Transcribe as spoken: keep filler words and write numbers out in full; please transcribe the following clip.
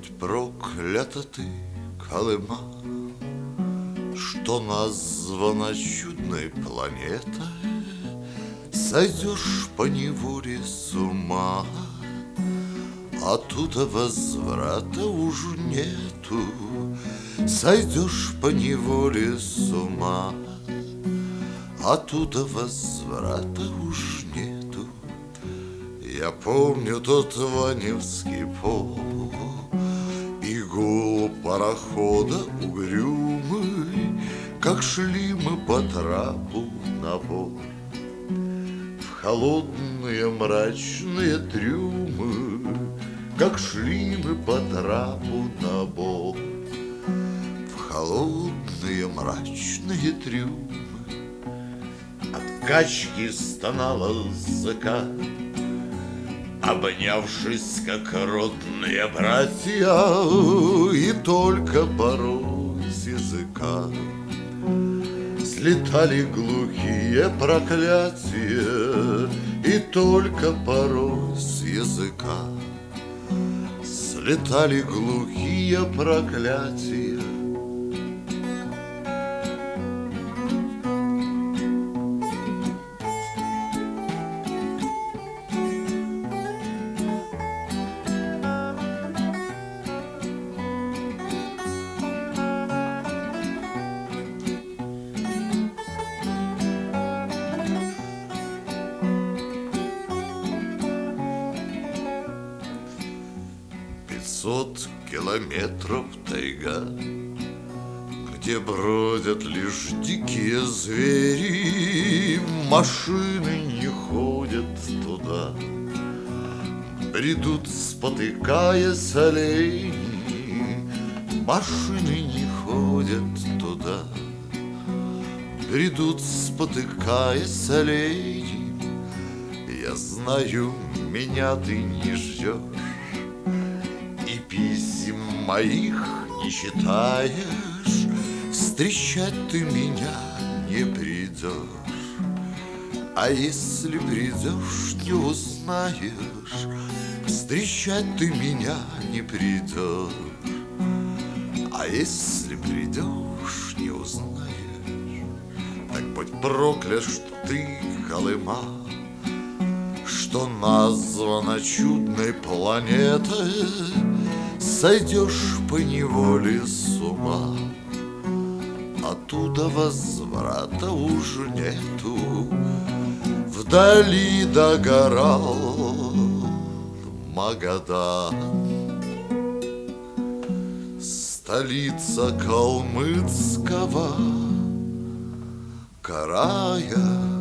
будь проклята ты, Колыма, что названа чудной планетой. Сойдешь поневоле с ума, оттуда возврата уж нету. Сойдешь поневоле с ума, оттуда возврата уж нету. Я помню тот Ваневский пол и гул парохода угрюмый, как шли мы по трапу на борт в холодные мрачные трюмы, как шли мы по трапу на борт в холодные мрачные трюмы. От качки стонала закат, обнявшись, как родные братья, и только порой с языка слетали глухие проклятия, и только порой с языка слетали глухие проклятия. Пятьсот километров тайга, где бродят лишь дикие звери, машины не ходят туда, бредут, спотыкаясь олени. Машины не ходят туда, бредут, спотыкаясь олени. Я знаю, меня ты не ждешь, писем моих не читаешь, встречать ты меня не придешь. А если придешь, не узнаешь, встречать ты меня не придешь. А если придешь, не узнаешь, так будь проклят, что ты, Колыма, что названа чудной планетой. Сойдешь поневоле с ума, оттуда возврата уж нету. Вдали догорал Магадан, столица калмыцкого края.